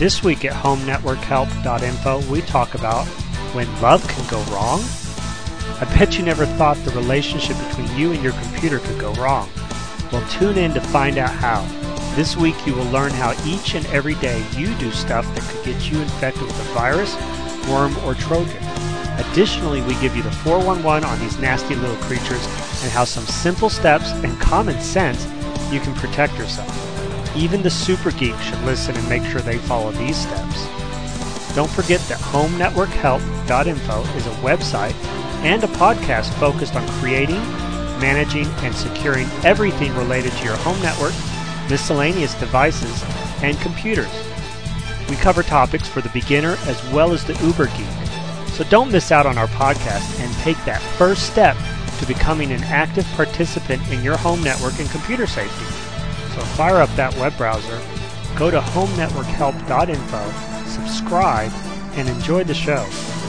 This week at HomeNetworkHelp.info, we talk about when love can go wrong. I bet you never thought the relationship between you and your computer could go wrong. Well, tune in to find out how. This week you will learn how each and every day you do stuff that could get you infected with a virus, worm, or Trojan. Additionally, we give you the 411 on these nasty little creatures and how some simple steps and common sense you can protect yourself. Even the super geek should listen and make sure they follow these steps. Don't forget that HomeNetworkHelp.info is a website and a podcast focused on creating, managing, and securing everything related to your home network, miscellaneous devices, and computers. We cover topics for the beginner as well as the uber geek. So don't miss out on our podcast and take that first step to becoming an active participant in your home network and computer safety. So fire up that web browser, go to HomeNetworkHelp.info, subscribe, and enjoy the show.